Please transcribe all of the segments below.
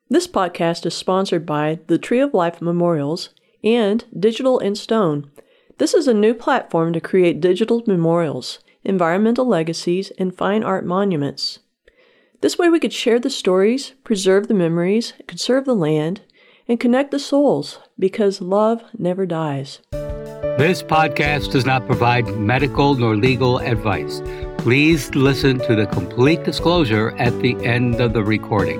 This podcast is sponsored by the Tree of Life Memorials and Digital in Stone. This is a new platform to create digital memorials, environmental legacies, and fine art monuments. This way we could share the stories, preserve the memories, conserve the land, and connect the souls, because love never dies. This podcast does not provide medical nor legal advice. Please listen to the complete disclosure at the end of the recording.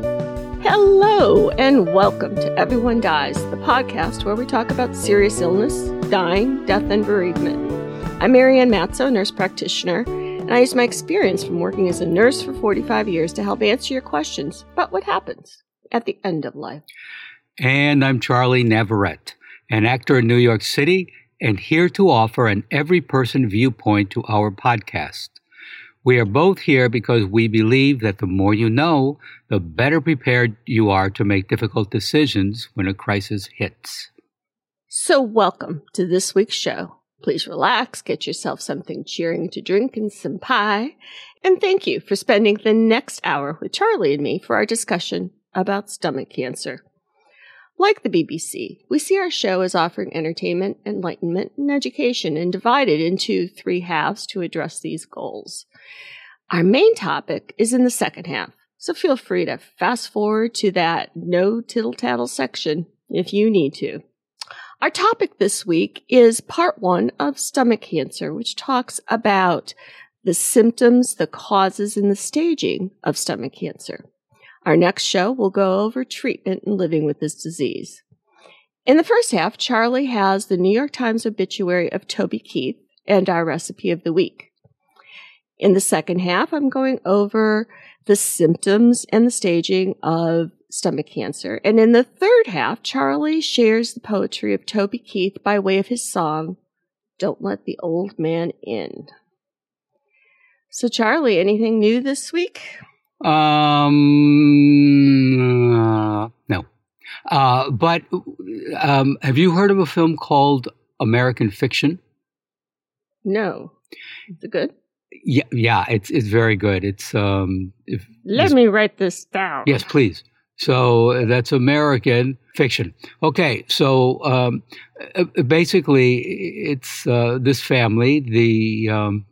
Hello, and welcome to Everyone Dies, the podcast where we talk about serious illness, dying, death, and bereavement. I'm Marianne Matzo, nurse practitioner, and I use my experience from working as a nurse for 45 years to help answer your questions about what happens at the end of life. And I'm Charlie Navarrete, an actor in New York City, and here to offer an every-person viewpoint to our podcast. We are both here because we believe that the more you know, the better prepared you are to make difficult decisions when a crisis hits. So welcome to this week's show. Please relax, get yourself something cheering to drink and some pie, and thank you for spending the next hour with Charlie and me for our discussion about stomach cancer. Like the BBC, we see our show as offering entertainment, enlightenment, and education, and divided into three halves to address these goals. Our main topic is in the second half, so feel free to fast forward to that no tittle-tattle section if you need to. Our topic this week is part one of stomach cancer, which talks about the symptoms, the causes, and the staging of stomach cancer. Our next show will go over treatment and living with this disease. In the first half, Charlie has the New York Times obituary of Toby Keith and our recipe of the week. In the second half, I'm going over the symptoms and the staging of stomach cancer. And in the third half, Charlie shares the poetry of Toby Keith by way of his song, Don't Let the Old Man In. So Charlie, anything new this week? No. But have you heard of a film called American Fiction? No. Is it good? Yeah, it's very good. Let me write this down. Yes, please. So that's American Fiction. Okay, so basically, it's this family.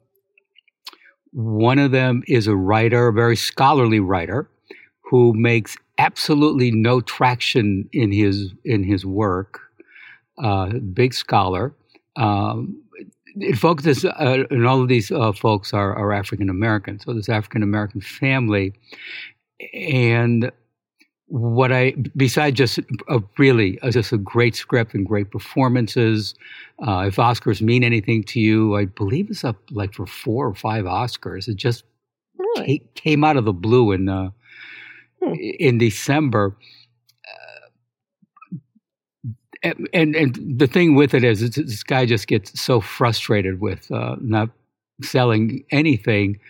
One of them is a writer, a very scholarly writer, who makes absolutely no traction in his work. Big scholar. It focuses, and all of these folks are African American. So this African American family, and besides just a great script and great performances. If Oscars mean anything to you, I believe it's up like for 4 or 5 Oscars. It just really came out of the blue in December. And the thing with it is, this guy just gets so frustrated with not selling anything.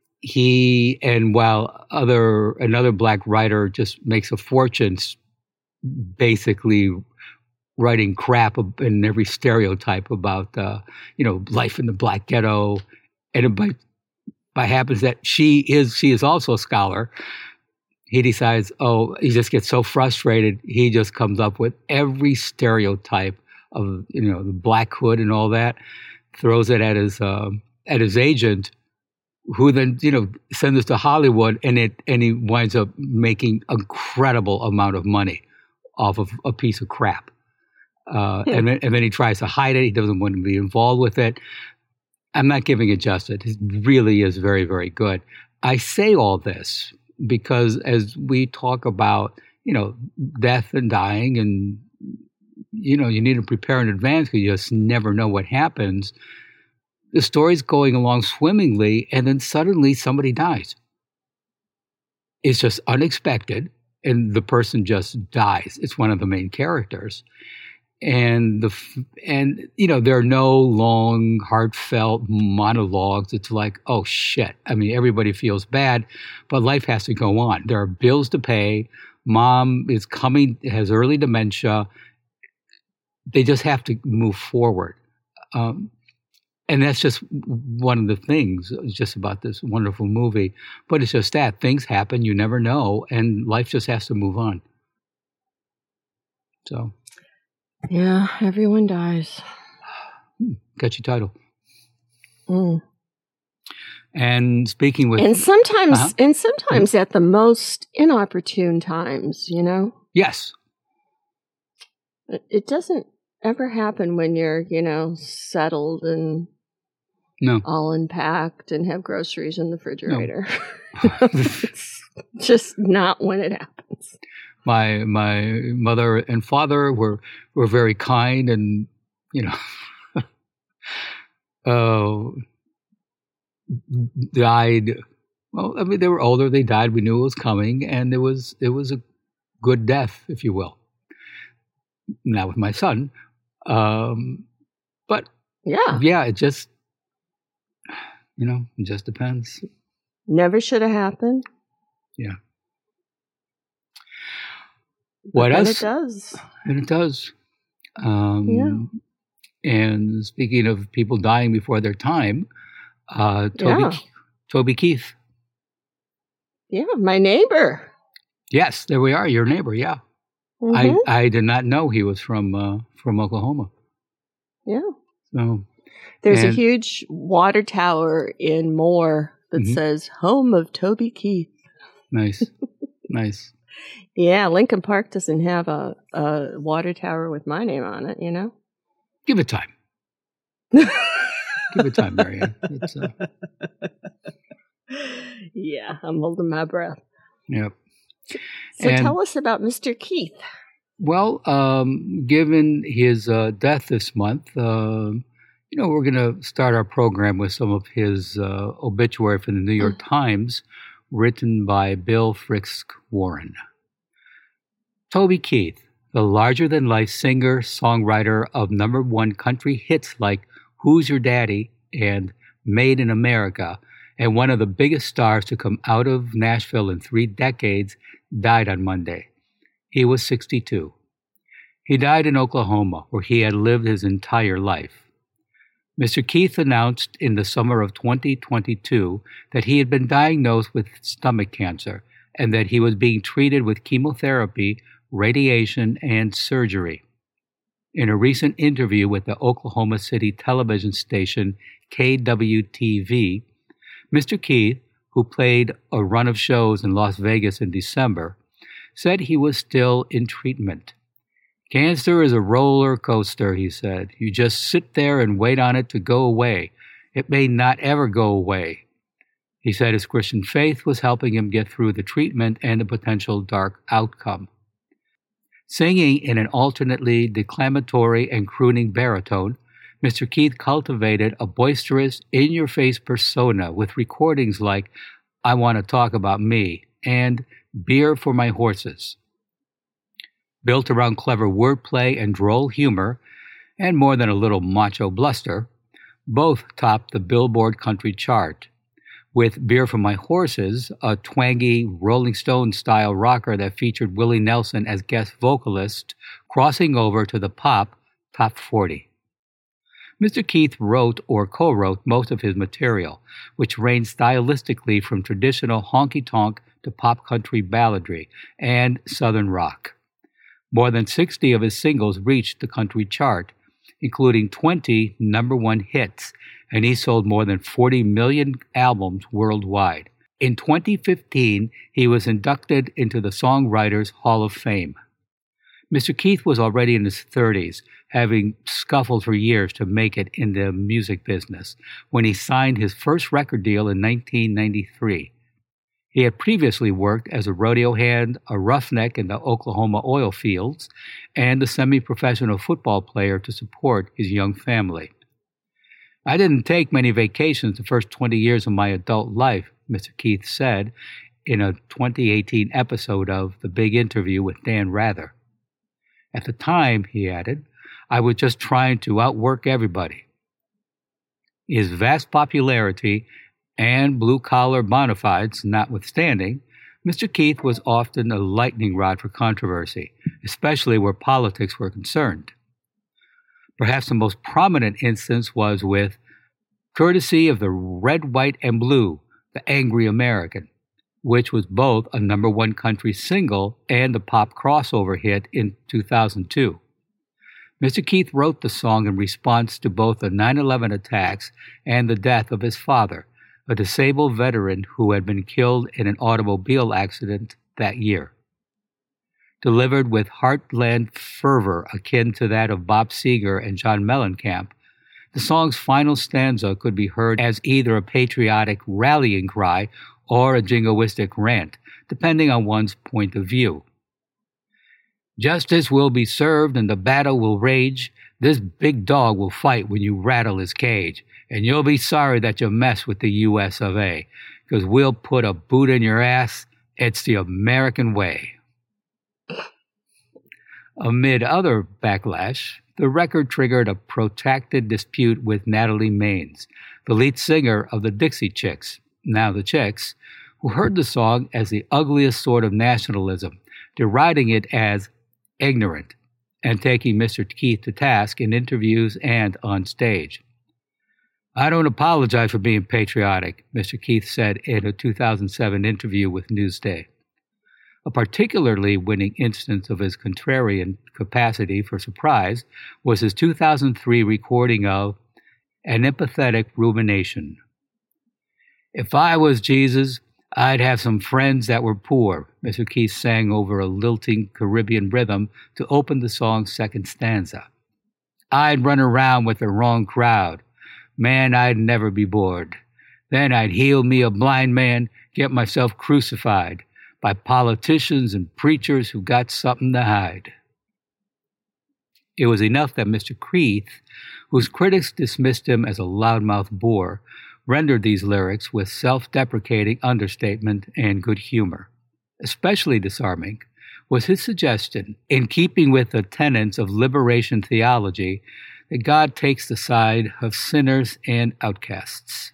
While another black writer just makes a fortune basically writing crap in every stereotype about life in the black ghetto, and by happens that she is also a scholar. He decides, he just gets so frustrated, he just comes up with every stereotype of the black hood and all that, throws it at his agent, who then sends us to Hollywood, and he winds up making incredible amount of money off of a piece of crap. And then he tries to hide it. He doesn't want to be involved with it. I'm not giving it justice. It really is very, very good. I say all this because as we talk about, death and dying, and, you need to prepare in advance because you just never know what happens. The story's going along swimmingly, and then suddenly somebody dies. It's just unexpected, and the person just dies. It's one of the main characters. And there are no long, heartfelt monologues. It's like, oh shit. I mean, everybody feels bad, but life has to go on. There are bills to pay. Mom is has early dementia. They just have to move forward. And that's just one of the things, just about this wonderful movie. But it's just that things happen, you never know, and life just has to move on. So, yeah, everyone dies. Catchy title. Mm. And speaking with, and sometimes at the most inopportune times, you know. Yes, it doesn't ever happen when you're, you know, settled and all unpacked and have groceries in the refrigerator. No. It's just not when it happens. My mother and father were very kind, and you know, died. Well, I mean, they were older. They died. We knew it was coming, and it was a good death, if you will. Not with my son, but yeah, it just, you know, it just depends. Never should have happened. Yeah. What else? It does. And it does. And speaking of people dying before their time, Toby Keith. Yeah, my neighbor. Yes, there we are. Your neighbor. Yeah. Mm-hmm. I did not know he was from Oklahoma. Yeah. So there's a huge water tower in Moore that says "Home of Toby Keith." Nice, nice. Yeah, Lincoln Park doesn't have a water tower with my name on it. You know. Give it time. Give it time, Marianne. Yeah, I'm holding my breath. Yep. So tell us about Mr. Keith. Well, given his death this month, you know, we're going to start our program with some of his obituary from the New York Times, written by Bill Frisk Warren. Toby Keith, the larger-than-life singer, songwriter of #1 country hits like Who's Your Daddy and Made in America, and one of the biggest stars to come out of Nashville in 3 decades, died on Monday. He was 62. He died in Oklahoma, where he had lived his entire life. Mr. Keith announced in the summer of 2022 that he had been diagnosed with stomach cancer and that he was being treated with chemotherapy, radiation, and surgery. In a recent interview with the Oklahoma City television station KWTV, Mr. Keith, who played a run of shows in Las Vegas in December, said he was still in treatment. Cancer is a roller coaster, he said. You just sit there and wait on it to go away. It may not ever go away. He said his Christian faith was helping him get through the treatment and the potential dark outcome. Singing in an alternately declamatory and crooning baritone, Mr. Keith cultivated a boisterous, in-your-face persona with recordings like I Want to Talk About Me and Beer for My Horses. Built around clever wordplay and droll humor, and more than a little macho bluster, both topped the Billboard country chart. With Beer for My Horses, a twangy Rolling Stone-style rocker that featured Willie Nelson as guest vocalist, crossing over to the pop top 40. Mr. Keith wrote or co-wrote most of his material, which ranged stylistically from traditional honky-tonk to pop country balladry and southern rock. More than 60 of his singles reached the country chart, including 20 #1 hits, and he sold more than 40 million albums worldwide. In 2015, he was inducted into the Songwriters Hall of Fame. Mr. Keith was already in his 30s, having scuffled for years to make it in the music business, when he signed his first record deal in 1993. He had previously worked as a rodeo hand, a roughneck in the Oklahoma oil fields, and a semi-professional football player to support his young family. I didn't take many vacations the first 20 years of my adult life, Mr. Keith said in a 2018 episode of The Big Interview with Dan Rather. At the time, he added, I was just trying to outwork everybody. His vast popularity and blue-collar bona fides notwithstanding, Mr. Keith was often a lightning rod for controversy, especially where politics were concerned. Perhaps the most prominent instance was with courtesy of the Red, White, and Blue, The Angry American, which was both a #1 country single and a pop crossover hit in 2002. Mr. Keith wrote the song in response to both the 9/11 attacks and the death of his father, a disabled veteran who had been killed in an automobile accident that year. Delivered with heartland fervor akin to that of Bob Seger and John Mellencamp, the song's final stanza could be heard as either a patriotic rallying cry or a jingoistic rant, depending on one's point of view. Justice will be served and the battle will rage. This big dog will fight when you rattle his cage. And you'll be sorry that you mess with the US of A, because we'll put a boot in your ass. It's the American way. Amid other backlash, the record triggered a protracted dispute with Natalie Maines, the lead singer of the Dixie Chicks, now the Chicks, who heard the song as the ugliest sort of nationalism, deriding it as ignorant, and taking Mr. Keith to task in interviews and on stage. "I don't apologize for being patriotic," Mr. Keith said in a 2007 interview with Newsday. A particularly winning instance of his contrarian capacity for surprise was his 2003 recording of An Empathetic Rumination. "If I was Jesus, I'd have some friends that were poor," Mr. Keith sang over a lilting Caribbean rhythm to open the song's second stanza. "I'd run around with the wrong crowd. Man, I'd never be bored. Then I'd heal me a blind man, get myself crucified by politicians and preachers who got something to hide." It was enough that Mr. Keith, whose critics dismissed him as a loudmouth bore, rendered these lyrics with self-deprecating understatement and good humor. Especially disarming was his suggestion, in keeping with the tenets of liberation theology, that God takes the side of sinners and outcasts.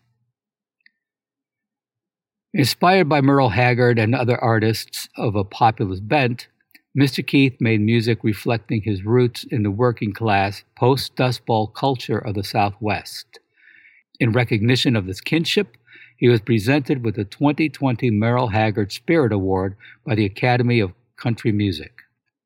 Inspired by Merle Haggard and other artists of a populist bent, Mr. Keith made music reflecting his roots in the working class, post-Dust Bowl culture of the Southwest. In recognition of this kinship, he was presented with the 2020 Merle Haggard Spirit Award by the Academy of Country Music.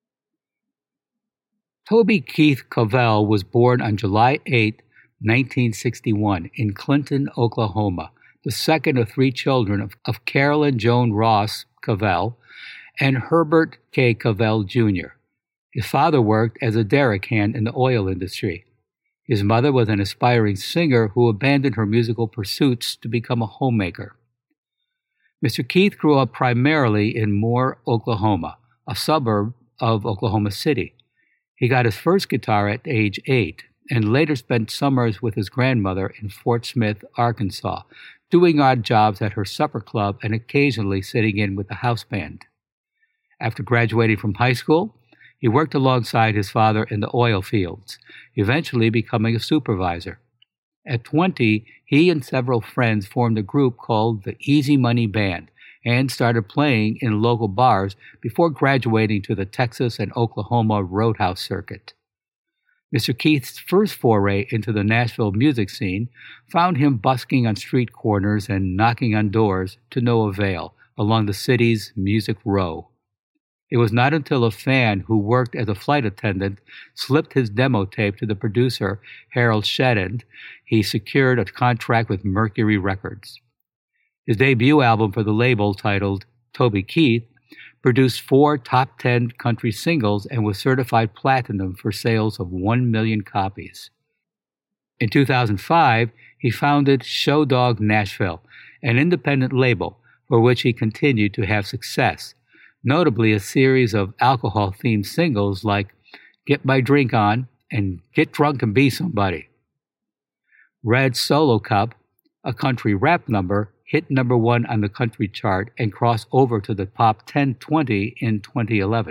Toby Keith Covell was born on July 8, 1961, in Clinton, Oklahoma, the second of three children of Carolyn Joan Ross Covell and Herbert K. Covell Jr. His father worked as a derrick hand in the oil industry. His mother was an aspiring singer who abandoned her musical pursuits to become a homemaker. Mr. Keith grew up primarily in Moore, Oklahoma, a suburb of Oklahoma City. He got his first guitar at age 8 and later spent summers with his grandmother in Fort Smith, Arkansas, doing odd jobs at her supper club and occasionally sitting in with the house band. After graduating from high school, he worked alongside his father in the oil fields, eventually becoming a supervisor. At 20, he and several friends formed a group called the Easy Money Band and started playing in local bars before graduating to the Texas and Oklahoma Roadhouse circuit. Mr. Keith's first foray into the Nashville music scene found him busking on street corners and knocking on doors to no avail along the city's Music Row. It was not until a fan who worked as a flight attendant slipped his demo tape to the producer, Harold Shedden, he secured a contract with Mercury Records. His debut album for the label, titled Toby Keith, produced 4 top 10 country singles and was certified platinum for sales of 1 million copies. In 2005, he founded Show Dog Nashville, an independent label for which he continued to have success, notably a series of alcohol-themed singles like Get My Drink On and Get Drunk and Be Somebody. Red Solo Cup, a country rap number, hit number 1 on the country chart and crossed over to the top 10-20 in 2011.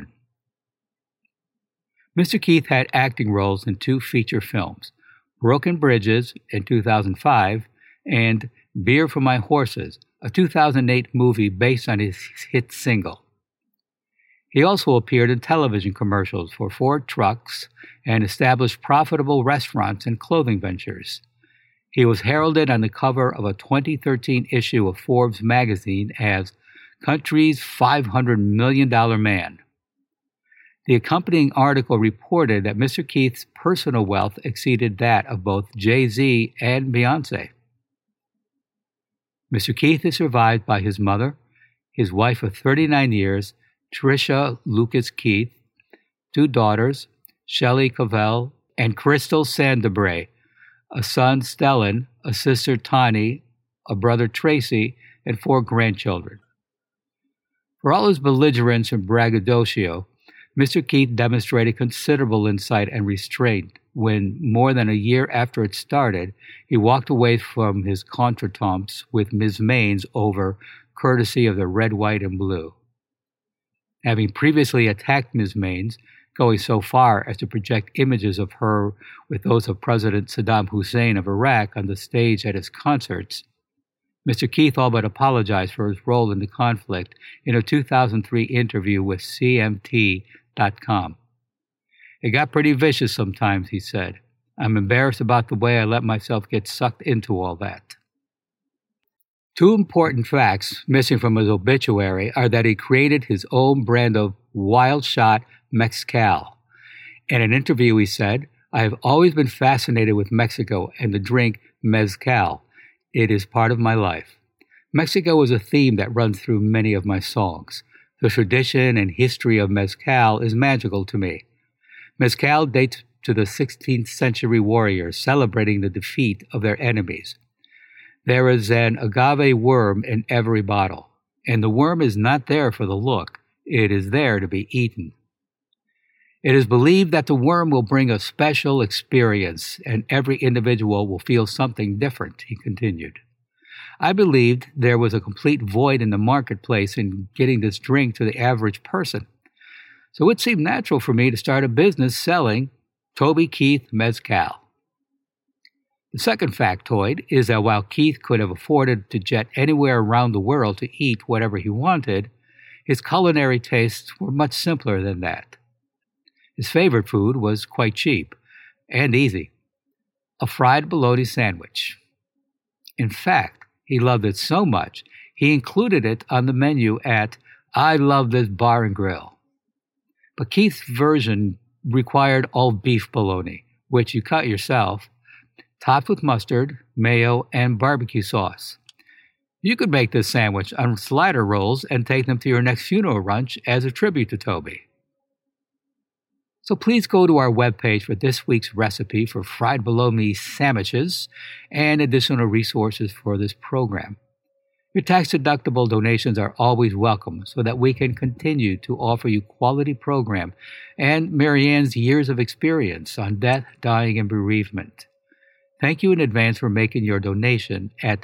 Mr. Keith had acting roles in 2 feature films, Broken Bridges in 2005 and Beer for My Horses, a 2008 movie based on his hit single. He also appeared in television commercials for Ford trucks and established profitable restaurants and clothing ventures. He was heralded on the cover of a 2013 issue of Forbes magazine as country's $500 million man. The accompanying article reported that Mr. Keith's personal wealth exceeded that of both Jay-Z and Beyoncé. Mr. Keith is survived by his mother, his wife of 39 years, Tricia Lucas Keith, two daughters, Shelley Cavell and Crystal Sandebre, a son, Stellan, a sister, Tani, a brother, Tracy, and 4 grandchildren. For all his belligerence and braggadocio, Mr. Keith demonstrated considerable insight and restraint when, more than a year after it started, he walked away from his contretemps with Ms. Maines over courtesy of the red, white, and blue. Having previously attacked Ms. Maines, going so far as to project images of her with those of President Saddam Hussein of Iraq on the stage at his concerts, Mr. Keith all but apologized for his role in the conflict in a 2003 interview with CMT.com. It got pretty vicious sometimes, he said. I'm embarrassed about the way I let myself get sucked into all that. 2 important facts missing from his obituary are that he created his own brand of Wild Shot Mezcal. In an interview, he said, I have always been fascinated with Mexico and the drink mezcal. It is part of my life. Mexico is a theme that runs through many of my songs. The tradition and history of mezcal is magical to me. Mezcal dates to the 16th century warriors celebrating the defeat of their enemies. There is an agave worm in every bottle, and the worm is not there for the look. It is there to be eaten. It is believed that the worm will bring a special experience, and every individual will feel something different, he continued. I believed there was a complete void in the marketplace in getting this drink to the average person. So it seemed natural for me to start a business selling Toby Keith Mezcal. The second factoid is that while Keith could have afforded to jet anywhere around the world to eat whatever he wanted, his culinary tastes were much simpler than that. His favorite food was quite cheap and easy: a fried bologna sandwich. In fact, he loved it so much, he included it on the menu at I Love This Bar and Grill. But Keith's version required all beef bologna, which you cut yourself, topped with mustard, mayo, and barbecue sauce. You could make this sandwich on slider rolls and take them to your next funeral lunch as a tribute to Toby. So please go to our webpage for this week's recipe for fried bologna sandwiches and additional resources for this program. Your tax-deductible donations are always welcome so that we can continue to offer you quality program and Marianne's years of experience on death, dying, and bereavement. Thank you in advance for making your donation at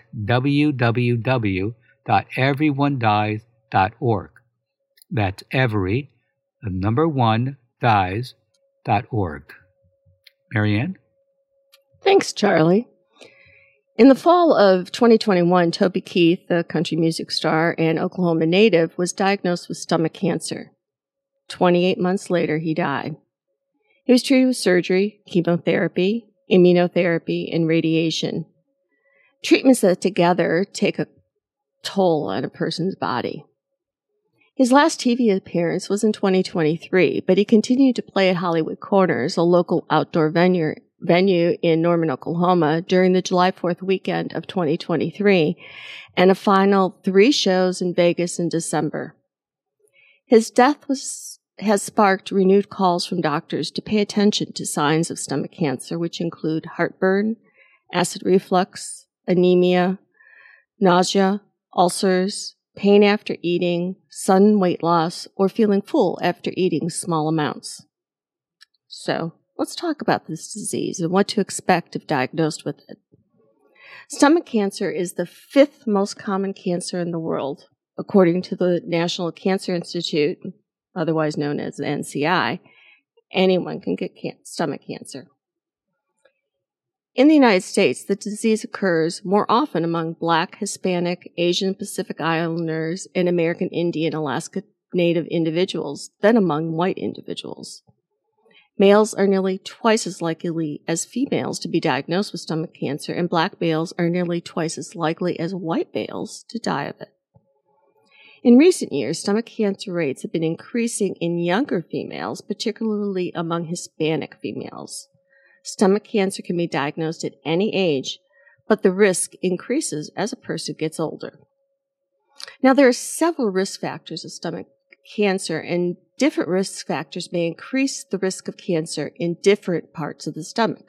www.everyonedies.org. That's every, the number 1, dies.org. Marianne? Thanks, Charlie. In the fall of 2021, Toby Keith, the country music star and Oklahoma native, was diagnosed with stomach cancer. 28 months later, he died. He was treated with surgery, chemotherapy, immunotherapy, and radiation. Treatments that together take a toll on a person's body. His last TV appearance was in 2023, but he continued to play at Hollywood Corners, a local outdoor venue in Norman, Oklahoma, during the July 4th weekend of 2023, and a final 3 shows in Vegas in December. His death has sparked renewed calls from doctors to pay attention to signs of stomach cancer, which include heartburn, acid reflux, anemia, nausea, ulcers, pain after eating, sudden weight loss, or feeling full after eating small amounts. So, let's talk about this disease and what to expect if diagnosed with it. Stomach cancer is the 5th most common cancer in the world. According to the National Cancer Institute, otherwise known as the NCI, anyone can get stomach cancer. In the United States, the disease occurs more often among Black, Hispanic, Asian Pacific Islanders, and American Indian Alaska Native individuals than among white individuals. Males are nearly twice as likely as females to be diagnosed with stomach cancer, and black males are nearly twice as likely as white males to die of it. In recent years, stomach cancer rates have been increasing in younger females, particularly among Hispanic females. Stomach cancer can be diagnosed at any age, but the risk increases as a person gets older. Now, there are several risk factors of stomach cancer, and different risk factors may increase the risk of cancer in different parts of the stomach.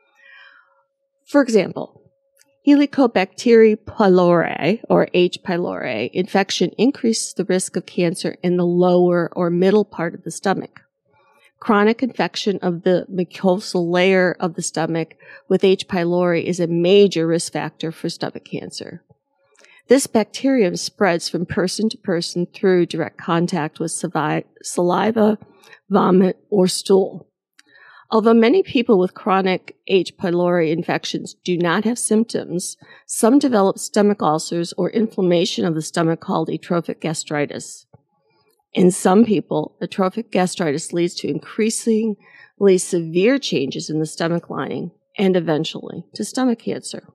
For example, Helicobacter pylori, or H. pylori, infection increases the risk of cancer in the lower or middle part of the stomach. Chronic infection of the mucosal layer of the stomach with H. pylori is a major risk factor for stomach cancer. This bacterium spreads from person to person through direct contact with saliva, vomit, or stool. Although many people with chronic H. pylori infections do not have symptoms, some develop stomach ulcers or inflammation of the stomach called atrophic gastritis. In some people, atrophic gastritis leads to increasingly severe changes in the stomach lining and eventually to stomach cancer.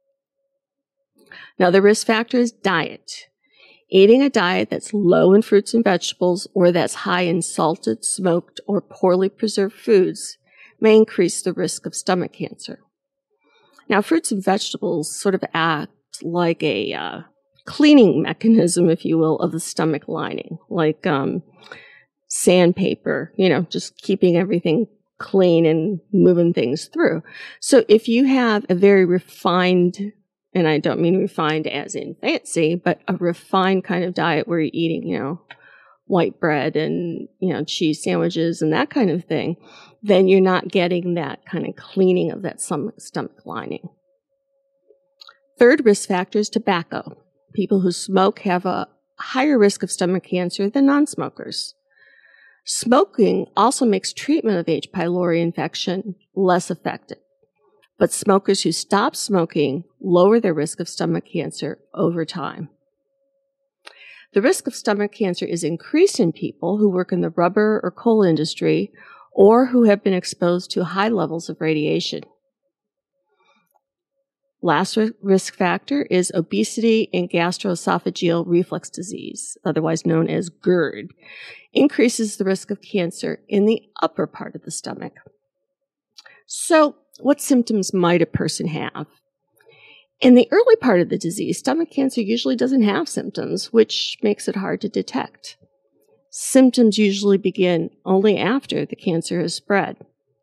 Now, the risk factor is diet. Eating a diet that's low in fruits and vegetables or that's high in salted, smoked, or poorly preserved foods may increase the risk of stomach cancer. Now, fruits and vegetables sort of act like a cleaning mechanism, if you will, of the stomach lining, like sandpaper, just keeping everything clean and moving things through. So if you have a very refined, and I don't mean refined as in fancy, but a refined kind of diet where you're eating, white bread and, cheese sandwiches and that kind of thing, then you're not getting that kind of cleaning of that stomach lining. Third risk factor is tobacco. People who smoke have a higher risk of stomach cancer than non-smokers. Smoking also makes treatment of H. pylori infection less effective. But smokers who stop smoking lower their risk of stomach cancer over time. The risk of stomach cancer is increased in people who work in the rubber or coal industry or who have been exposed to high levels of radiation. Last risk factor is obesity and gastroesophageal reflux disease, otherwise known as GERD, increases the risk of cancer in the upper part of the stomach. So, what symptoms might a person have? In the early part of the disease, stomach cancer usually doesn't have symptoms, which makes it hard to detect. Symptoms usually begin only after the cancer has spread.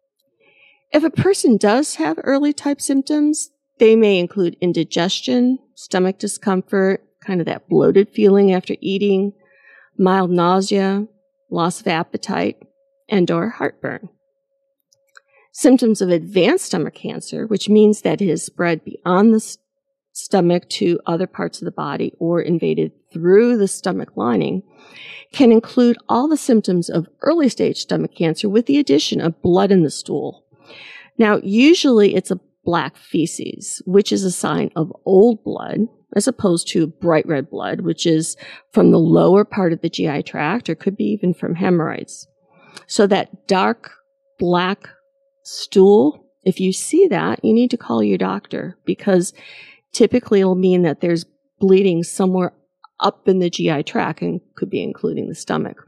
If a person does have early type symptoms, they may include indigestion, stomach discomfort, kind of that bloated feeling after eating, mild nausea, loss of appetite, and/or heartburn. Symptoms of advanced stomach cancer, which means that it has spread beyond the stomach to other parts of the body or invaded through the stomach lining, can include all the symptoms of early stage stomach cancer with the addition of blood in the stool. Now, usually it's a black feces, which is a sign of old blood, as opposed to bright red blood, which is from the lower part of the GI tract, or could be even from hemorrhoids. So that dark black stool, if you see that, you need to call your doctor, because typically it'll mean that there's bleeding somewhere up in the GI tract and could be including the stomach.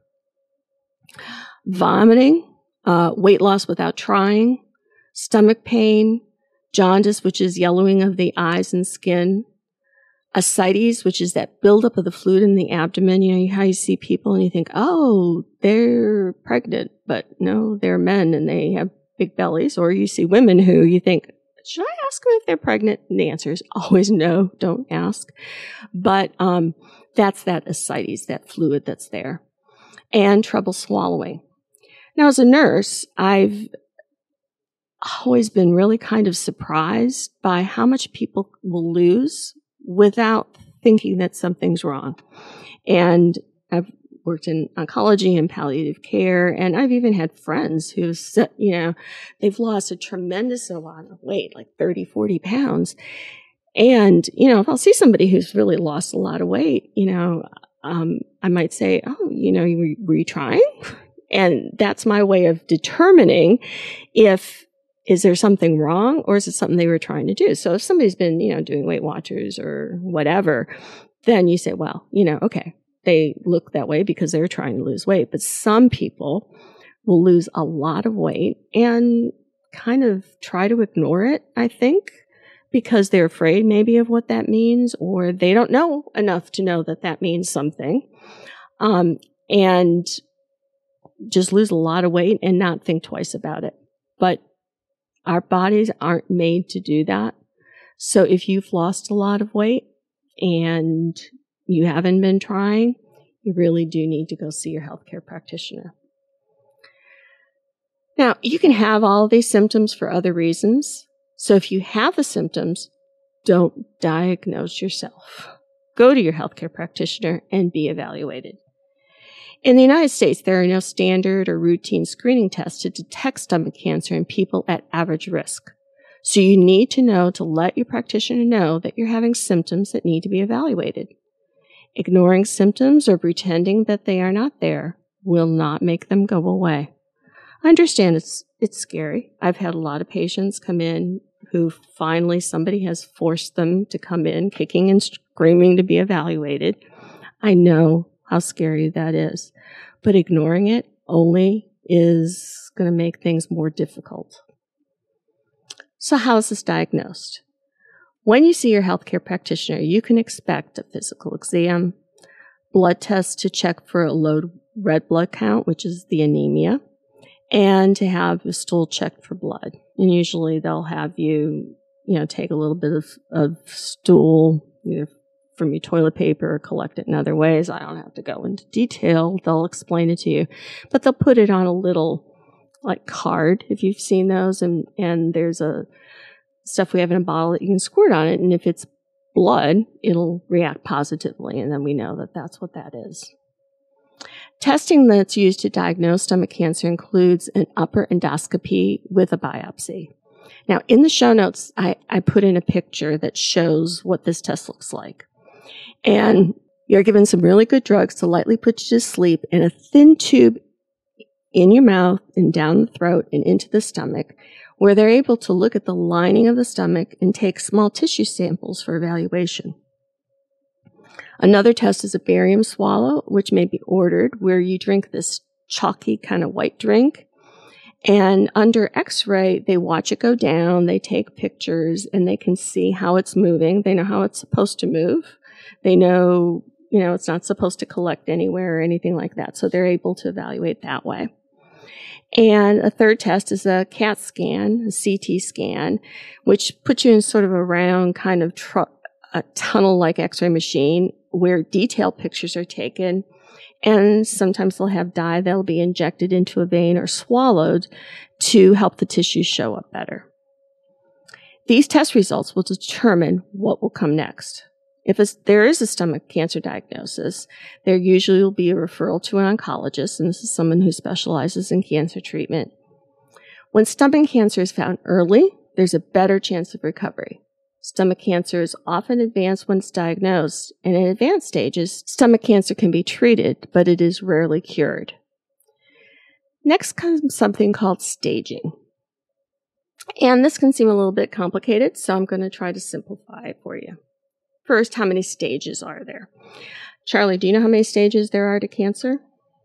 Vomiting, weight loss without trying, stomach pain, jaundice, which is yellowing of the eyes and skin, ascites, which is that buildup of the fluid in the abdomen. How you see people and you think, oh, they're pregnant, but no, they're men and they have big bellies. Or you see women who you think, should I ask them if they're pregnant? And the answer is always no, don't ask. But that's that ascites, that fluid that's there. And trouble swallowing. Now, as a nurse, I've always been really kind of surprised by how much people will lose without thinking that something's wrong. And I've worked in oncology and palliative care, and I've even had friends who said, they've lost a tremendous amount of weight, like 30, 40 pounds. And, if I'll see somebody who's really lost a lot of weight, I might say, oh, were you trying? And that's my way of determining is there something wrong or is it something they were trying to do? So if somebody's been, doing Weight Watchers or whatever, then you say, well, okay, they look that way because they're trying to lose weight. But some people will lose a lot of weight and kind of try to ignore it, I think, because they're afraid maybe of what that means, or they don't know enough to know that that means something. And just lose a lot of weight and not think twice about it. But our bodies aren't made to do that. So if you've lost a lot of weight and you haven't been trying, you really do need to go see your healthcare practitioner. Now, you can have all of these symptoms for other reasons. So if you have the symptoms, don't diagnose yourself. Go to your healthcare practitioner and be evaluated. In the United States, there are no standard or routine screening tests to detect stomach cancer in people at average risk. So you need to know to let your practitioner know that you're having symptoms that need to be evaluated. Ignoring symptoms or pretending that they are not there will not make them go away. I understand it's scary. I've had a lot of patients come in who finally somebody has forced them to come in kicking and screaming to be evaluated. I know how scary that is. But ignoring it only is going to make things more difficult. So how is this diagnosed? When you see your healthcare practitioner, you can expect a physical exam, blood tests to check for a low red blood count, which is the anemia, and to have a stool checked for blood. And usually they'll have you, take a little bit of stool, either from your toilet paper or collect it in other ways. I don't have to go into detail. They'll explain it to you. But they'll put it on a little card, if you've seen those, and there's a stuff we have in a bottle that you can squirt on it, and if it's blood, it'll react positively, and then we know that that's what that is. Testing that's used to diagnose stomach cancer includes an upper endoscopy with a biopsy. Now, in the show notes, I put in a picture that shows what this test looks like. And you're given some really good drugs to lightly put you to sleep in a thin tube in your mouth and down the throat and into the stomach, where they're able to look at the lining of the stomach and take small tissue samples for evaluation. Another test is a barium swallow, which may be ordered, where you drink this chalky kind of white drink. And under x-ray, they watch it go down, they take pictures, and they can see how it's moving. They know how it's supposed to move. They know, it's not supposed to collect anywhere or anything like that. So they're able to evaluate that way. And a third test is a CAT scan, a CT scan, which puts you in sort of a round kind of a tunnel-like x-ray machine where detailed pictures are taken. And sometimes they'll have dye that'll be injected into a vein or swallowed to help the tissues show up better. These test results will determine what will come next. If there is a stomach cancer diagnosis, there usually will be a referral to an oncologist, and this is someone who specializes in cancer treatment. When stomach cancer is found early, there's a better chance of recovery. Stomach cancer is often advanced when it's diagnosed, and in advanced stages, stomach cancer can be treated, but it is rarely cured. Next comes something called staging. And this can seem a little bit complicated, so I'm going to try to simplify it for you. First, how many stages are there? Charlie, do you know how many stages there are to cancer?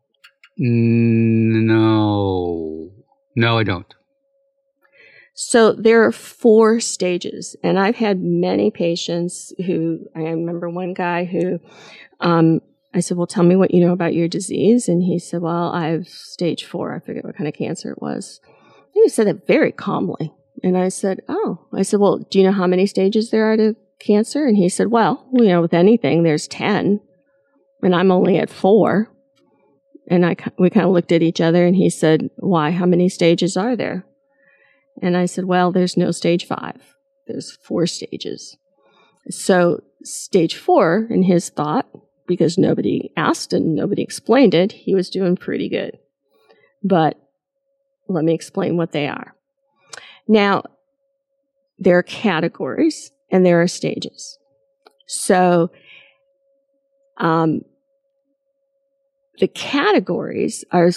No, I don't. So there are 4 stages, and I've had many patients who, I remember one guy who, I said, well, tell me what you know about your disease. And he said, well, I have stage 4. I forget what kind of cancer it was. And he said that very calmly. And I said, well, do you know how many stages there are to cancer? And he said, well, with anything, there's 10, and I'm only at 4. And we kind of looked at each other, and he said, why? How many stages are there? And I said, well, there's no stage 5. There's 4 stages. So stage 4, in his thought, because nobody asked and nobody explained it, he was doing pretty good. But let me explain what they are. Now, there are categories and there are stages. So the categories are what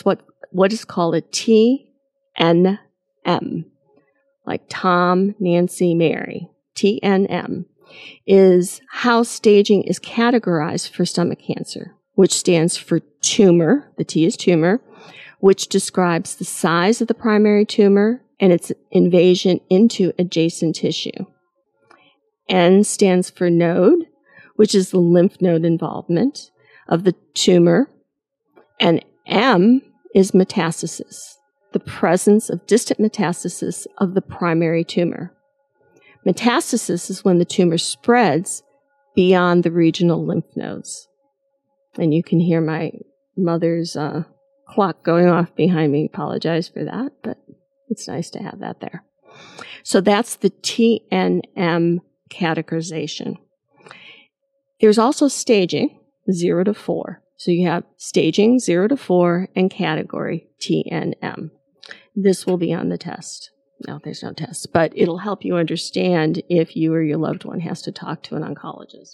what is called a TNM, like Tom, Nancy, Mary. TNM is how staging is categorized for stomach cancer, which stands for tumor. The T is tumor, which describes the size of the primary tumor and its invasion into adjacent tissue. N stands for node, which is the lymph node involvement of the tumor. And M is metastasis, the presence of distant metastasis of the primary tumor. Metastasis is when the tumor spreads beyond the regional lymph nodes. And you can hear my mother's clock going off behind me. Apologize for that, but it's nice to have that there. So that's the TNM categorization. There's also staging, 0 to 4. So you have staging, 0 to 4, and category, TNM. This will be on the test. No, there's no test, but it'll help you understand if you or your loved one has to talk to an oncologist.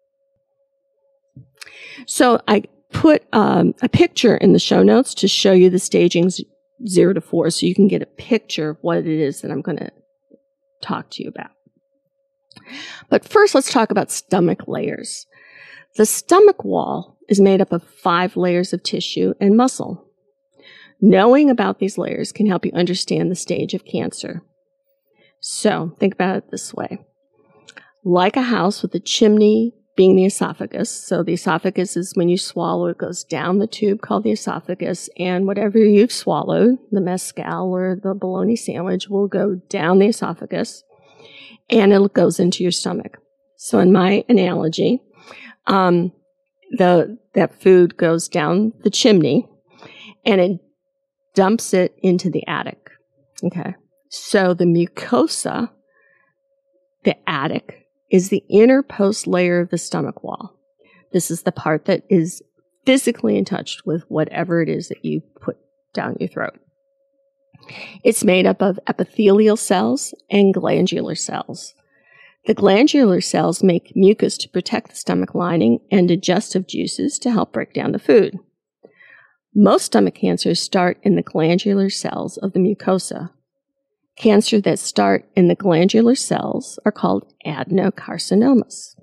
So I put a picture in the show notes to show you the stagings 0 to 4, so you can get a picture of what it is that I'm going to talk to you about. But first, let's talk about stomach layers. The stomach wall is made up of 5 layers of tissue and muscle. Knowing about these layers can help you understand the stage of cancer. So, think about it this way. Like a house with a chimney being the esophagus. So the esophagus is when you swallow, it goes down the tube called the esophagus, and whatever you've swallowed, the mezcal or the bologna sandwich, will go down the esophagus, and it goes into your stomach. So in my analogy, that food goes down the chimney, and it dumps it into the attic. Okay. So the mucosa, the attic, is the inner post layer of the stomach wall. This is the part that is physically in touch with whatever it is that you put down your throat. It's made up of epithelial cells and glandular cells. The glandular cells make mucus to protect the stomach lining and digestive juices to help break down the food. Most stomach cancers start in the glandular cells of the mucosa. Cancer that start in the glandular cells are called adenocarcinomas.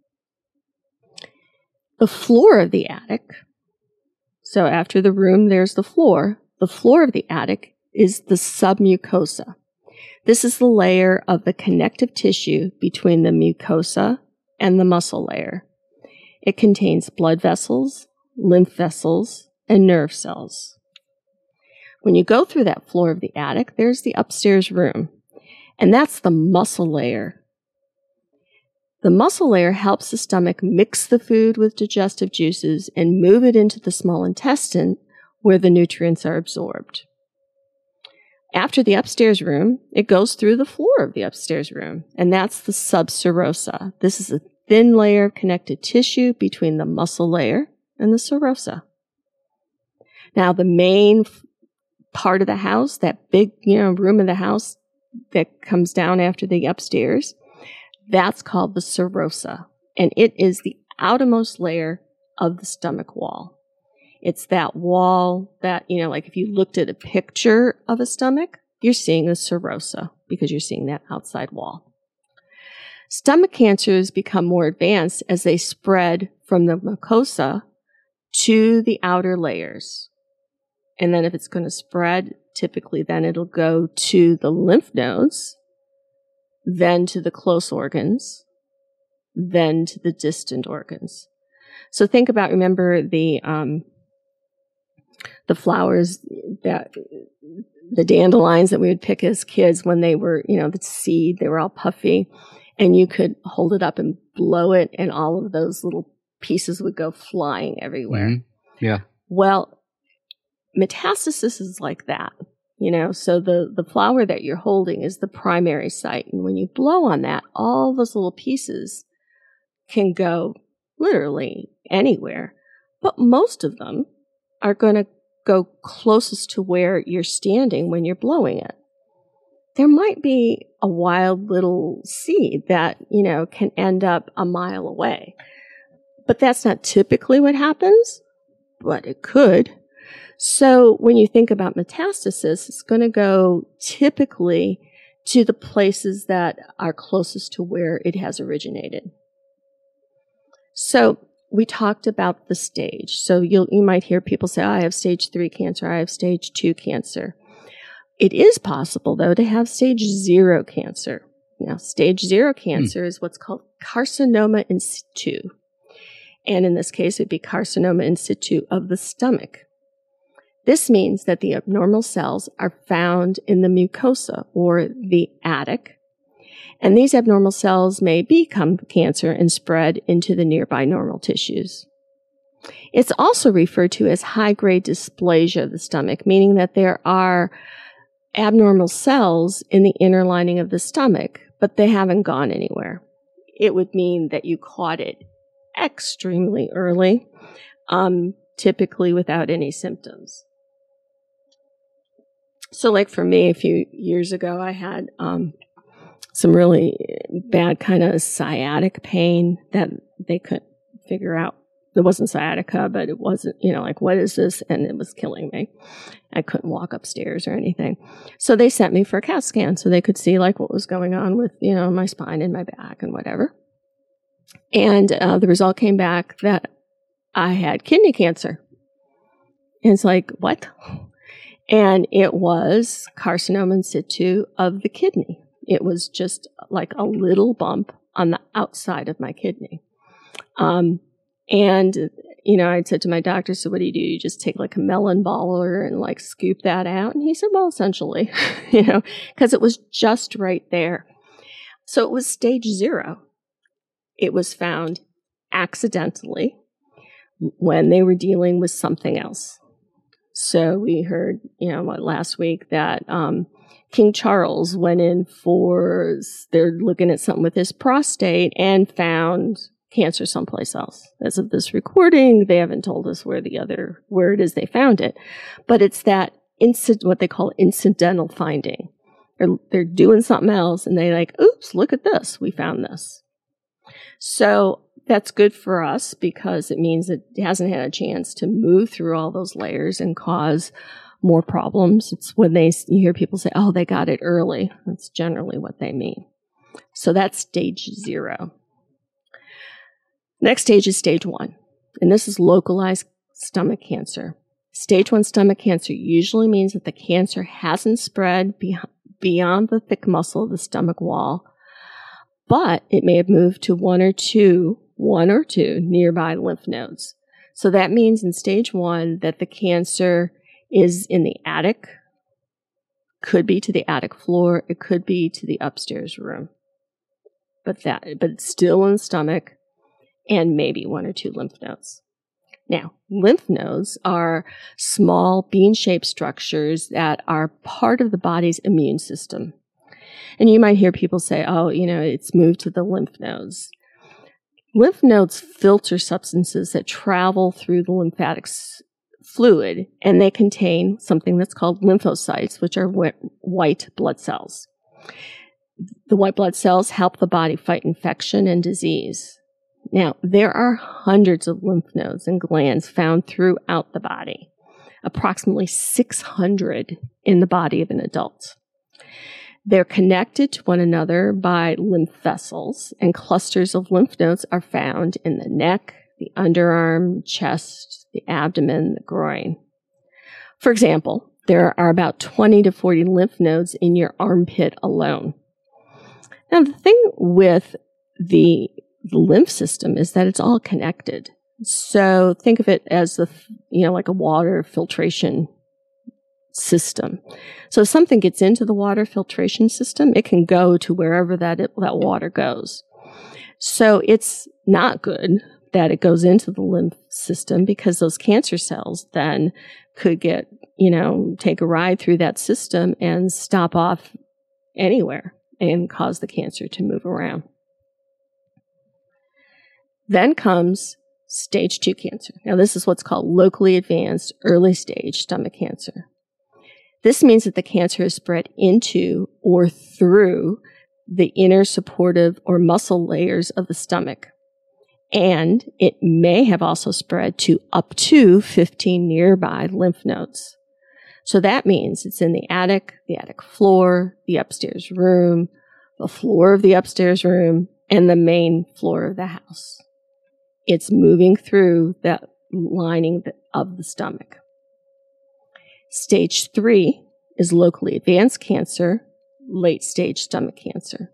The floor of the attic, so after the room, there's the floor. The floor of the attic is the submucosa. This is the layer of the connective tissue between the mucosa and the muscle layer. It contains blood vessels, lymph vessels, and nerve cells. When you go through that floor of the attic, there's the upstairs room, and that's the muscle layer. The muscle layer helps the stomach mix the food with digestive juices and move it into the small intestine where the nutrients are absorbed. After the upstairs room, it goes through the floor of the upstairs room, and that's the subserosa. This is a thin layer of connective tissue between the muscle layer and the serosa. Now, the main part of the house, that big, room of the house that comes down after the upstairs, that's called the serosa, and it is the outermost layer of the stomach wall. It's that wall that, like if you looked at a picture of a stomach, you're seeing the serosa because you're seeing that outside wall. Stomach cancers become more advanced as they spread from the mucosa to the outer layers. And then if it's going to spread, typically then it'll go to the lymph nodes, then to the close organs, then to the distant organs. So think about, remember the flowers, that the dandelions that we would pick as kids when they were, the seed, they were all puffy, and you could hold it up and blow it, and all of those little pieces would go flying everywhere. Mm-hmm. Yeah. Well, metastasis is like that, so the flower that you're holding is the primary site. And when you blow on that, all those little pieces can go literally anywhere. But most of them are going to go closest to where you're standing when you're blowing it. There might be a wild little seed that, can end up a mile away. But that's not typically what happens, but it could. So when you think about metastasis, it's going to go typically to the places that are closest to where it has originated. So we talked about the stage. So you might hear people say, I have stage 3 cancer, I have stage 2 cancer. It is possible, though, to have stage 0 cancer. Now, stage 0 cancer is what's called carcinoma in situ. And in this case, it'd be carcinoma in situ of the stomach. This means that the abnormal cells are found in the mucosa or the attic. And these abnormal cells may become cancer and spread into the nearby normal tissues. It's also referred to as high-grade dysplasia of the stomach, meaning that there are abnormal cells in the inner lining of the stomach, but they haven't gone anywhere. It would mean that you caught it extremely early, typically without any symptoms. So like for me, a few years ago, I had some really bad kind of sciatic pain that they couldn't figure out. It wasn't sciatica, but it wasn't, like, what is this? And it was killing me. I couldn't walk upstairs or anything. So they sent me for a CAT scan so they could see like what was going on with, my spine and my back and whatever. And the result came back that I had kidney cancer. And it's like, what? And it was carcinoma in situ of the kidney. It was just like a little bump on the outside of my kidney. And, I'd said to my doctor, so what do? You just take like a melon baller and like scoop that out? And he said, well, essentially, because it was just right there. So it was stage 0. It was found accidentally when they were dealing with something else. So we heard, last week that King Charles went in they're looking at something with his prostate and found cancer someplace else. As of this recording, they haven't told us where it is they found it. But it's that what they call incidental finding. They're doing something else and they like, oops, look at this. We found this. So that's good for us because it means it hasn't had a chance to move through all those layers and cause more problems. It's when you hear people say, oh, they got it early. That's generally what they mean. So that's stage 0. Next stage is stage 1, and this is localized stomach cancer. Stage 1 stomach cancer usually means that the cancer hasn't spread beyond the thick muscle of the stomach wall, but it may have moved to one or two nearby lymph nodes. So that means in stage 1 that the cancer is in the attic, could be to the attic floor, it could be to the upstairs room, but it's still in the stomach and maybe 1 or 2 lymph nodes. Now, lymph nodes are small bean-shaped structures that are part of the body's immune system. And you might hear people say, oh, it's moved to the lymph nodes. Lymph nodes filter substances that travel through the lymphatic fluid, and they contain something that's called lymphocytes, which are white blood cells. The white blood cells help the body fight infection and disease. Now, there are hundreds of lymph nodes and glands found throughout the body, approximately 600 in the body of an adult. They're connected to one another by lymph vessels, and clusters of lymph nodes are found in the neck, the underarm, chest, the abdomen, the groin. For example, there are about 20 to 40 lymph nodes in your armpit alone. Now, the thing with the lymph system is that it's all connected. So think of it as like a water filtration system. So if something gets into the water filtration system, it can go to wherever that water goes. So it's not good that it goes into the lymph system because those cancer cells then could take a ride through that system and stop off anywhere and cause the cancer to move around. Then comes stage 2 cancer. Now, this is what's called locally advanced early stage stomach cancer. This means that the cancer is spread into or through the inner supportive or muscle layers of the stomach. And it may have also spread to up to 15 nearby lymph nodes. So that means it's in the attic floor, the upstairs room, the floor of the upstairs room, and the main floor of the house. It's moving through that lining of the stomach. Stage 3 is locally advanced cancer, late stage stomach cancer.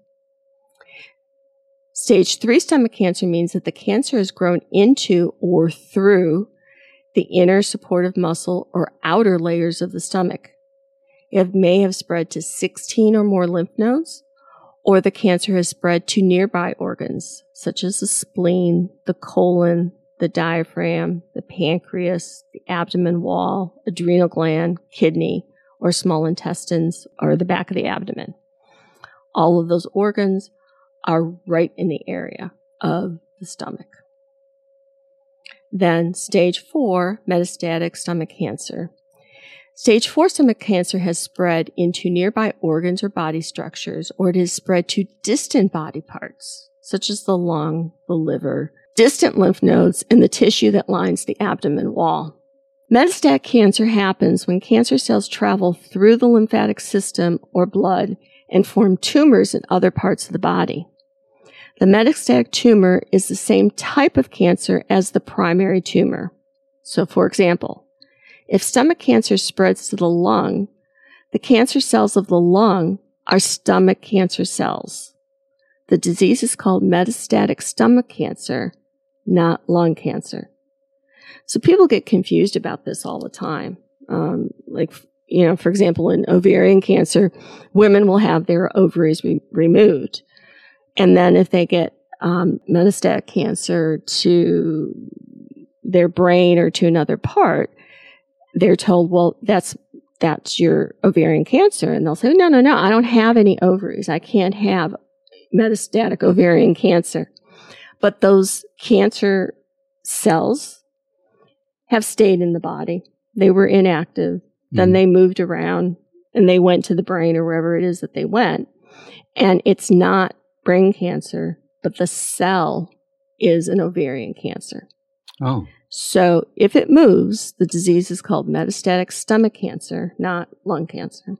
Stage 3 stomach cancer means that the cancer has grown into or through the inner supportive muscle or outer layers of the stomach. It may have spread to 16 or more lymph nodes, or the cancer has spread to nearby organs, such as the spleen, the colon, the diaphragm, the pancreas, the abdomen wall, adrenal gland, kidney, or small intestines, or the back of the abdomen. All of those organs are right in the area of the stomach. Then stage 4, metastatic stomach cancer. Stage 4 stomach cancer has spread into nearby organs or body structures, or it has spread to distant body parts, such as the lung, the liver, distant lymph nodes, and the tissue that lines the abdomen wall. Metastatic cancer happens when cancer cells travel through the lymphatic system or blood and form tumors in other parts of the body. The metastatic tumor is the same type of cancer as the primary tumor. So, for example, if stomach cancer spreads to the lung, the cancer cells of the lung are stomach cancer cells. The disease is called metastatic stomach cancer, not lung cancer. So people get confused about this all the time. For example, in ovarian cancer, women will have their ovaries removed. And then if they get metastatic cancer to their brain or to another part, they're told, well, that's your ovarian cancer. And they'll say, no, I don't have any ovaries. I can't have metastatic ovarian cancer. But those cancer cells have stayed in the body. They were inactive. Then they moved around and they went to the brain or wherever it is that they went. And it's not brain cancer, but the cell is an ovarian cancer. Oh. So if it moves, the disease is called metastatic stomach cancer, not lung cancer.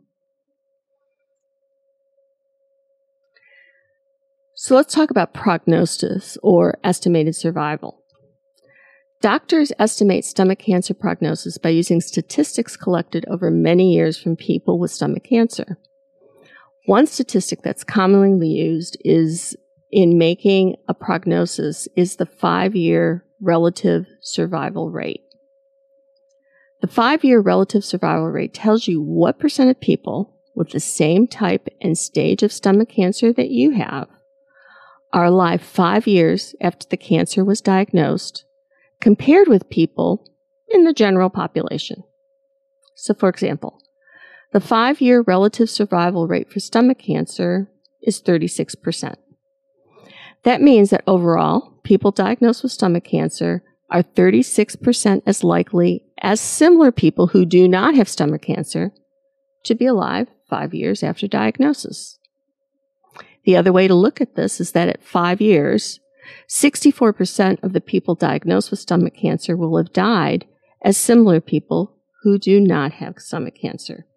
So let's talk about prognosis or estimated survival. Doctors estimate stomach cancer prognosis by using statistics collected over many years from people with stomach cancer. One statistic that's commonly used is in making a prognosis is the 5-year relative survival rate. The 5-year relative survival rate tells you what percent of people with the same type and stage of stomach cancer that you have are alive 5 years after the cancer was diagnosed, compared with people in the general population. So, for example, the 5-year relative survival rate for stomach cancer is 36%. That means that overall, people diagnosed with stomach cancer are 36% as likely as similar people who do not have stomach cancer to be alive 5 years after diagnosis. The other way to look at this is that at 5 years, 64% of the people diagnosed with stomach cancer will have died as similar people who do not have stomach cancer.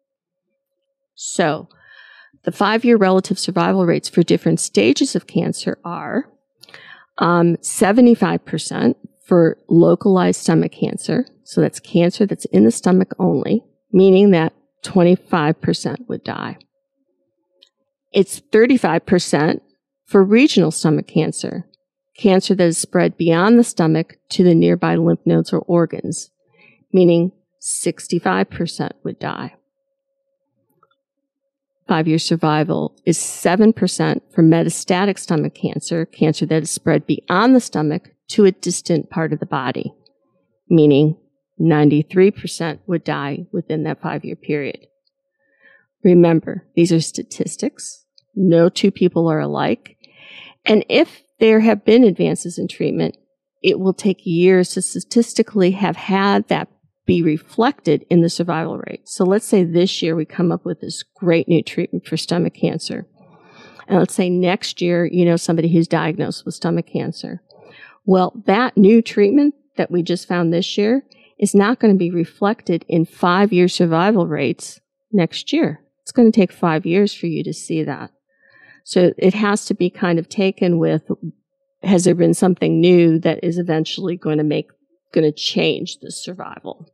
So, the 5-year relative survival rates for different stages of cancer are 75% for localized stomach cancer. So that's cancer that's in the stomach only, meaning that 25% would die. It's 35% for regional stomach cancer, cancer that is spread beyond the stomach to the nearby lymph nodes or organs, meaning 65% would die. 5-year survival is 7% for metastatic stomach cancer, cancer that is spread beyond the stomach to a distant part of the body, meaning 93% would die within that 5-year period. Remember, these are statistics. No two people are alike. And if there have been advances in treatment, it will take years to statistically have had that be reflected in the survival rate. So let's say this year we come up with this great new treatment for stomach cancer. And let's say next year, somebody who's diagnosed with stomach cancer. Well, that new treatment that we just found this year is not going to be reflected in 5-year survival rates next year. It's going to take 5 years for you to see that. So it has to be kind of taken with, has there been something new that is eventually going to change the survival?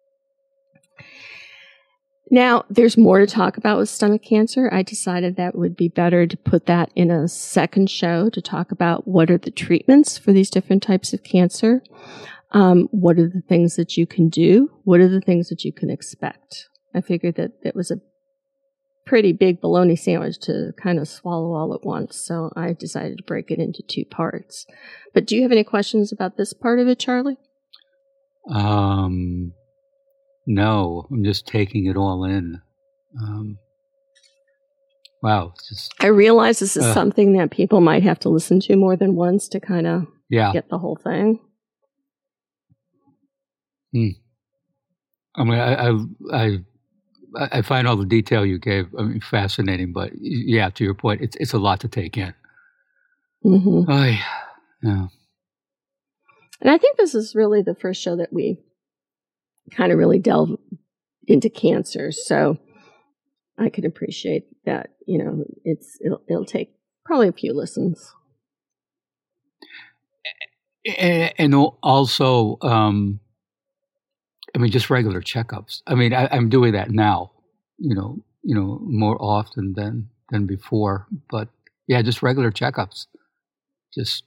Now, there's more to talk about with stomach cancer. I decided that would be better to put that in a second show to talk about what are the treatments for these different types of cancer. What are the things that you can do? What are the things that you can expect? I figured that it was a pretty big bologna sandwich to kind of swallow all at once, so I decided to break it into 2 parts. But do you have any questions about this part of it, Charlie? No, I'm just taking it all in. Wow. I realize this is something that people might have to listen to more than once to kind of get the whole thing. I mean, I find all the detail you gave fascinating, but yeah, to your point, it's a lot to take in. Mm-hmm. Yeah. And I think this is really the first show that we kind of really delve into cancer, so I can appreciate that. It'll take probably a few listens. And also, just regular checkups. I'm doing that now, more often than before. But yeah, just regular checkups. Just,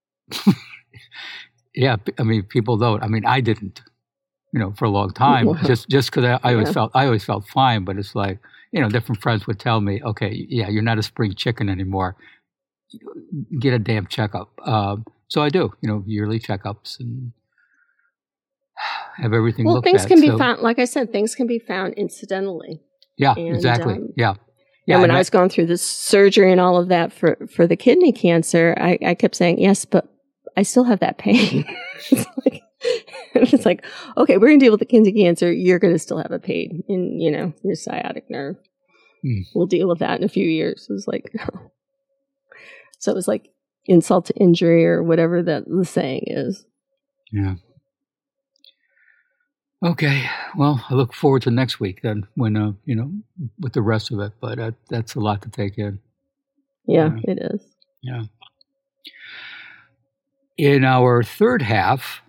yeah. People don't. I didn't, for a long time. Wow. Just because I always felt fine. But it's like, different friends would tell me, okay, yeah, you're not a spring chicken anymore. Get a damn checkup. So I do, yearly checkups and have everything looked at. Well, things can be found, like I said, things can be found incidentally. Yeah, exactly. Yeah. And when I was going through this surgery and all of that for the kidney cancer, I kept saying, yes, but I still have that pain. It's like, okay, we're going to deal with the kidney cancer. You're going to still have a pain in, your sciatic nerve. We'll deal with that in a few years. It was like, so it was like insult to injury or whatever the saying is. Yeah. Okay. Well, I look forward to next week then when, with the rest of it. But that's a lot to take in. Yeah, it is. Yeah. In our third half,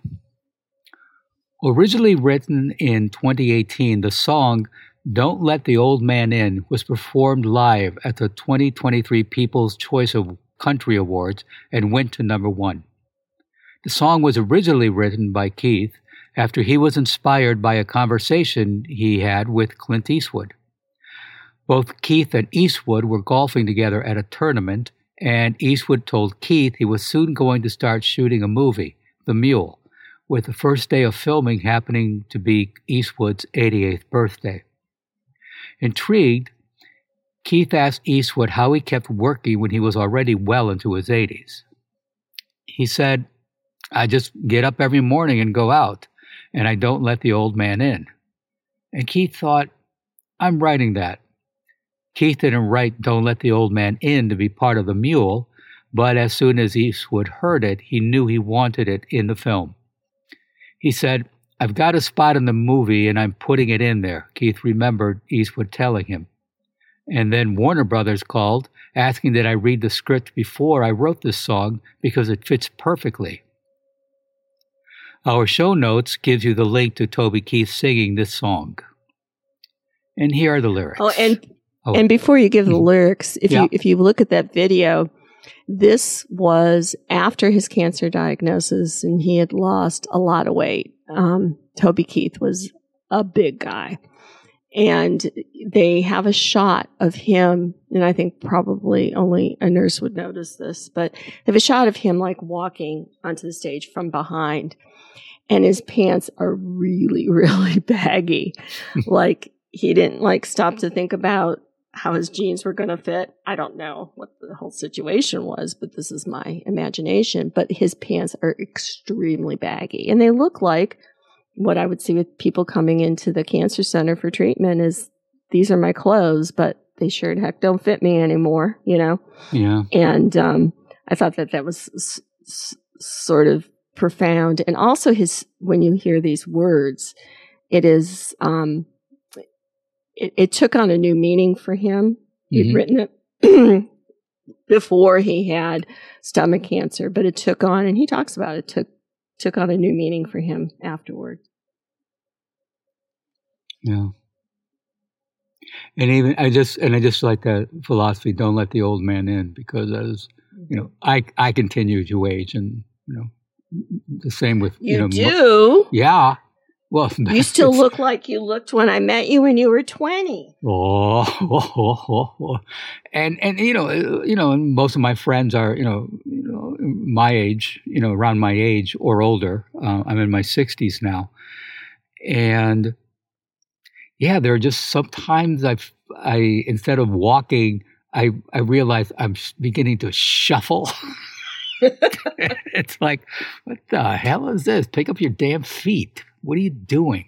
originally written in 2018, the song Don't Let the Old Man In was performed live at the 2023 People's Choice of Country Awards and went to number 1. The song was originally written by Keith after he was inspired by a conversation he had with Clint Eastwood. Both Keith and Eastwood were golfing together at a tournament, and Eastwood told Keith he was soon going to start shooting a movie, The Mule, with the first day of filming happening to be Eastwood's 88th birthday. Intrigued, Keith asked Eastwood how he kept working when he was already well into his 80s. He said, I just get up every morning and go out, and I don't let the old man in. And Keith thought, I'm writing that. Keith didn't write Don't Let the Old Man In to be part of The Mule, but as soon as Eastwood heard it, he knew he wanted it in the film. He said, I've got a spot in the movie and I'm putting it in there, Keith remembered Eastwood telling him. And then Warner Brothers called, asking that I read the script before I wrote this song because it fits perfectly. Our show notes gives you the link to Toby Keith singing this song. And here are the lyrics. And before you give the lyrics, if you look at that video, this was after his cancer diagnosis and he had lost a lot of weight. Toby Keith was a big guy. And they have a shot of him, and I think probably only a nurse would notice this, but they have a shot of him like walking onto the stage from behind. And his pants are really, really baggy. Like he didn't stop to think about how his jeans were going to fit. I don't know what the whole situation was, but this is my imagination. But his pants are extremely baggy. And they look like what I would see with people coming into the cancer center for treatment is, these are my clothes, but they sure the heck don't fit me anymore, Yeah. And I thought that was sort of profound. And also when you hear these words, it is, it took on a new meaning for him. He'd written it before he had stomach cancer, but it took on, and he talks about it, took on a new meaning for him afterward. Yeah. And I just like that philosophy, don't let the old man in, because as I continue to age, and the same with you do. Yeah. Well, you still look like you looked when I met you when you were 20. And and most of my friends are my age, around my age or older. I'm in my 60s now, and yeah, there are just sometimes I instead of walking, I realize I'm beginning to shuffle. It's like, what the hell is this? Pick up your damn feet. What are you doing?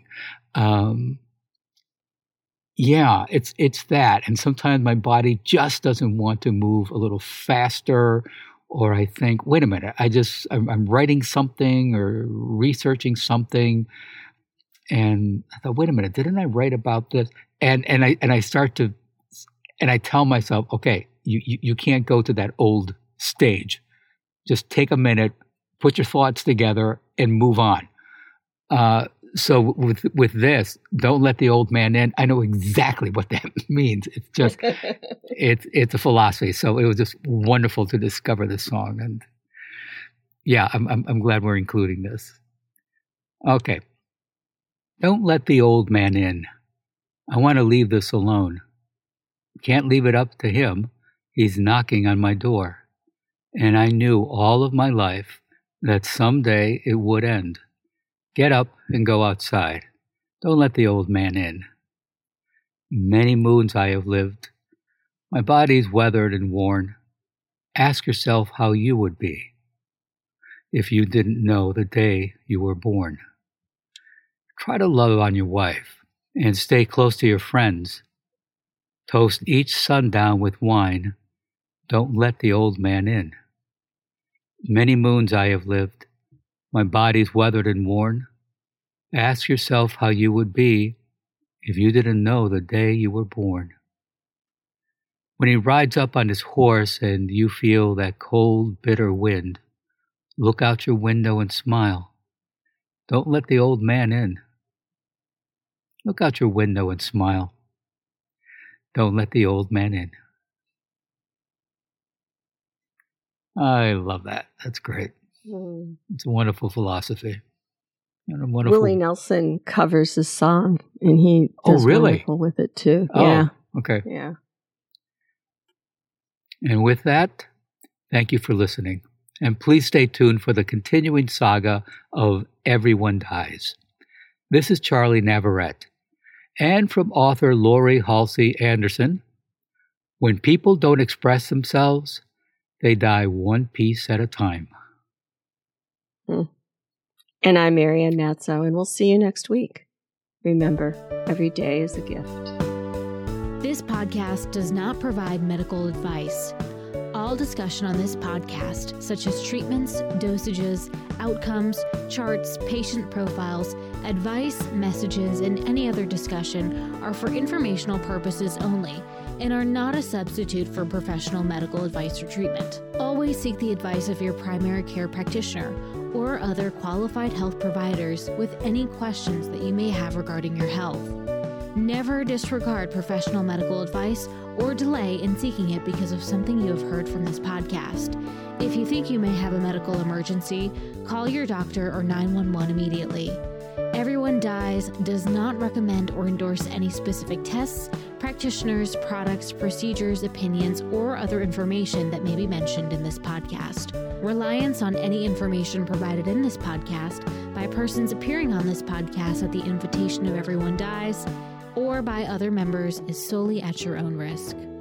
Yeah, it's that. And sometimes my body just doesn't want to move a little faster, or I think, wait a minute, I'm writing something or researching something, and I thought, wait a minute, didn't I write about this? And I start to, and I tell myself, okay, you can't go to that old stage. Just take a minute, put your thoughts together, and move on. So with this, don't let the old man in. I know exactly what that means. It's just, it's a philosophy. So it was just wonderful to discover this song, and yeah, I'm glad we're including this. Okay, don't let the old man in. I want to leave this alone. Can't leave it up to him. He's knocking on my door, and I knew all of my life that someday it would end. Get up and go outside. Don't let the old man in. Many moons I have lived. My body's weathered and worn. Ask yourself how you would be if you didn't know the day you were born. Try to love on your wife and stay close to your friends. Toast each sundown with wine. Don't let the old man in. Many moons I have lived. My body's weathered and worn. Ask yourself how you would be if you didn't know the day you were born. When he rides up on his horse and you feel that cold, bitter wind, look out your window and smile. Don't let the old man in. Look out your window and smile. Don't let the old man in. I love that. That's great. It's a wonderful philosophy. And a wonderful... Willie Nelson covers this song, and he does wonderful with it too. Oh, yeah. Okay. Yeah. And with that, thank you for listening. And please stay tuned for the continuing saga of Everyone Dies. This is Charlie Navarrete. And from author Laurie Halsey Anderson, when people don't express themselves, they die one piece at a time. And I'm Marianne Natso, and we'll see you next week. Remember, every day is a gift. This podcast does not provide medical advice. All discussion on this podcast, such as treatments, dosages, outcomes, charts, patient profiles, advice, messages, and any other discussion are for informational purposes only and are not a substitute for professional medical advice or treatment. Always seek the advice of your primary care practitioner or other qualified health providers with any questions that you may have regarding your health. Never disregard professional medical advice or delay in seeking it because of something you have heard from this podcast. If you think you may have a medical emergency, call your doctor or 911 immediately. Everyone Dies does not recommend or endorse any specific tests, practitioners, products, procedures, opinions, or other information that may be mentioned in this podcast. Reliance on any information provided in this podcast by persons appearing on this podcast at the invitation of Everyone Dies or by other members is solely at your own risk.